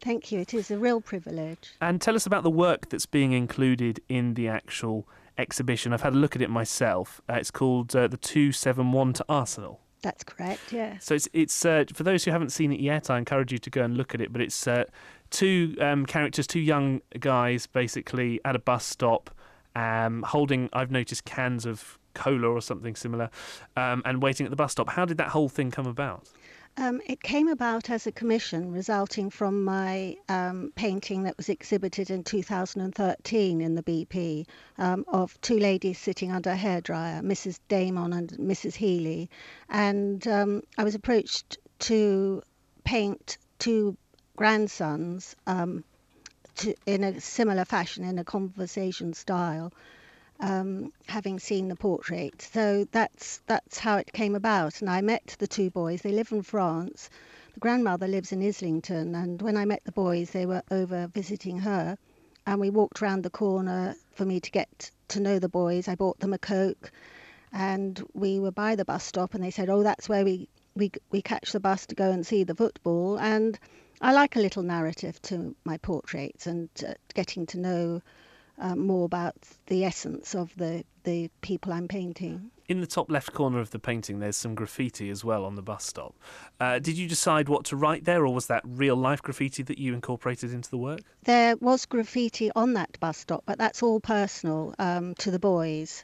Thank you. It is a real privilege. And tell us about the work that's being included in the actual exhibition. I've had a look at it myself. It's called The 271 to Arsenal. That's correct, yes. So it's for those who haven't seen it yet, I encourage you to go and look at it. But it's two characters, two young guys, basically at a bus stop, holding, I've noticed, cans of cola or something similar, and waiting at the bus stop. How did that whole thing come about? It came about as a commission resulting from my painting that was exhibited in 2013 in the BP of two ladies sitting under a hairdryer, Mrs. Damon and Mrs. Healy. And I was approached to paint two grandsons in a similar fashion, in a conversation style. Having seen the portrait. So that's how it came about. And I met the two boys. They live in France. The grandmother lives in Islington. And when I met the boys, they were over visiting her. And we walked round the corner for me to get to know the boys. I bought them a Coke. And we were by the bus stop. And they said, oh, that's where we catch the bus to go and see the football. And I like a little narrative to my portraits and getting to know more about the essence of the people I'm painting. In the top left corner of the painting, there's some graffiti as well on the bus stop. Did you decide what to write there, or was that real-life graffiti that you incorporated into the work? There was graffiti on that bus stop, but that's all personal to the boys.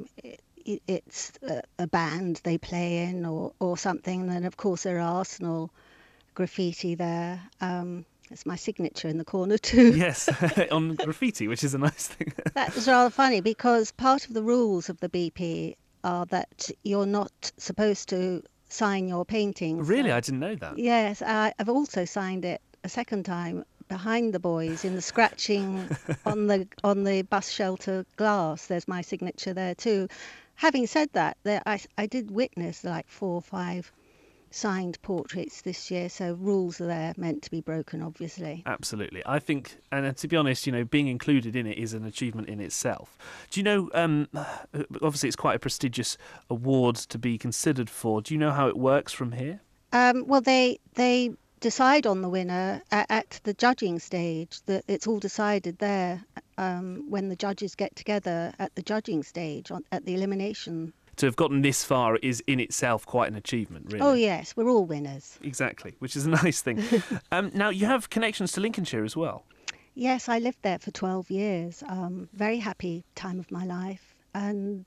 It's a band they play in or something, and then, of course, there are Arsenal graffiti there. It's my signature in the corner too. Yes, on graffiti, which is a nice thing. That was rather funny because part of the rules of the BP are that you're not supposed to sign your paintings. Really? I didn't know that. Yes, I've also signed it a second time behind the boys in the scratching on the bus shelter glass. There's my signature there too. Having said that, I did witness like 4 or 5 signed portraits this year, so rules are there meant to be broken, obviously. Absolutely. I think, and to be honest, being included in it is an achievement in itself. Do you know, obviously it's quite a prestigious award to be considered for. Do you know how it works from here? Well, they decide on the winner at the judging stage. It's all decided there when the judges get together at the judging stage, at the elimination. To have gotten this far is in itself quite an achievement, really. Oh, yes, we're all winners. Exactly, which is a nice thing. Now, you have connections to Lincolnshire as well. Yes, I lived there for 12 years. Very happy time of my life. And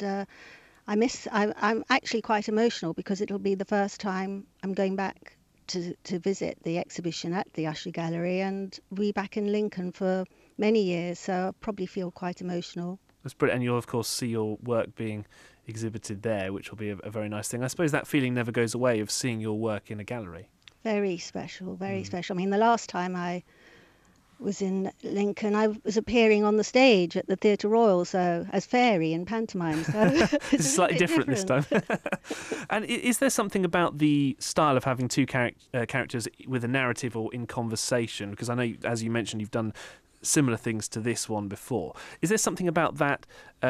I'm actually quite emotional because it'll be the first time I'm going back to visit the exhibition at the Usher Gallery and be back in Lincoln for many years. So I'll probably feel quite emotional. That's brilliant. And you'll, of course, see your work being exhibited there, which will be a very nice thing. I suppose that feeling never goes away of seeing your work in a gallery. Very special, very special. I mean, the last time I was in Lincoln, I was appearing on the stage at the Theatre Royal, so as Fairy in pantomime. So it's slightly different this time. And is there something about the style of having two characters with a narrative or in conversation? Because I know, as you mentioned, you've done similar things to this one before. Is there something about that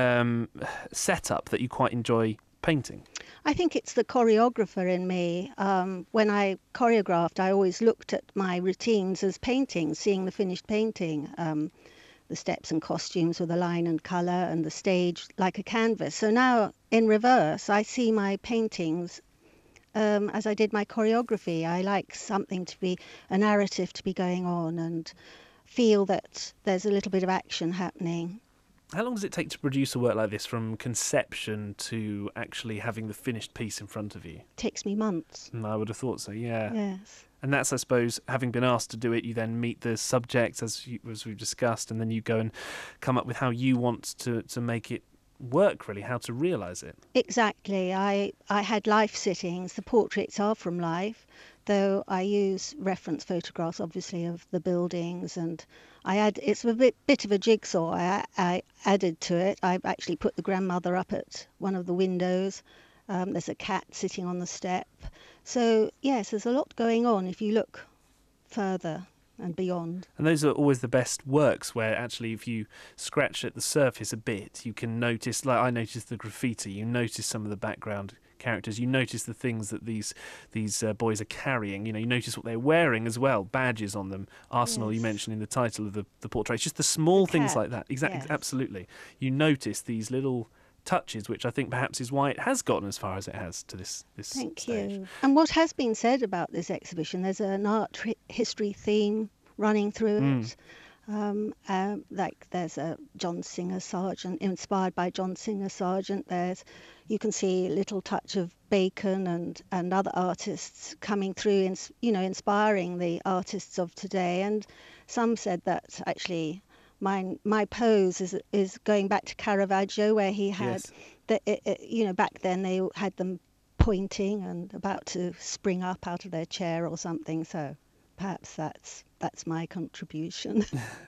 setup that you quite enjoy painting? I think it's the choreographer in me. When I choreographed, I always looked at my routines as paintings, seeing the finished painting, the steps and costumes with a line and colour, and the stage like a canvas. So now, in reverse, I see my paintings as I did my choreography. I like something to be, a narrative to be going on, and feel that there's a little bit of action happening. How long does it take to produce a work like this, from conception to actually having the finished piece in front of you? It takes me months. I would have thought so, yeah. Yes. And that's, I suppose, having been asked to do it, you then meet the subjects, as we've discussed, and then you go and come up with how you want to make it work, really, how to realise it. Exactly. I had life sittings. The portraits are from life, though I use reference photographs, obviously, of the buildings, and it's a bit of a jigsaw I added to it. I've actually put the grandmother up at one of the windows. There's a cat sitting on the step. So, yes, there's a lot going on if you look further and beyond. And those are always the best works, where actually if you scratch at the surface a bit, you can notice, like I noticed the graffiti, you notice some of the background characters, you notice the things that these boys are carrying. You notice what they're wearing as well, badges on them. Arsenal, you Yes. mentioned in the title of the portrait. It's just the small things like that. Exactly, Yes. absolutely. You notice these little touches, which I think perhaps is why it has gotten as far as it has to this Thank stage. you. And what has been said about this exhibition, there's an art history theme running through it. Like there's a John Singer Sargent, inspired by John Singer Sargent. You can see a little touch of Bacon and other artists coming through, inspiring the artists of today. And some said that actually my pose is going back to Caravaggio, where he had back then they had them pointing and about to spring up out of their chair or something. So perhaps that's my contribution.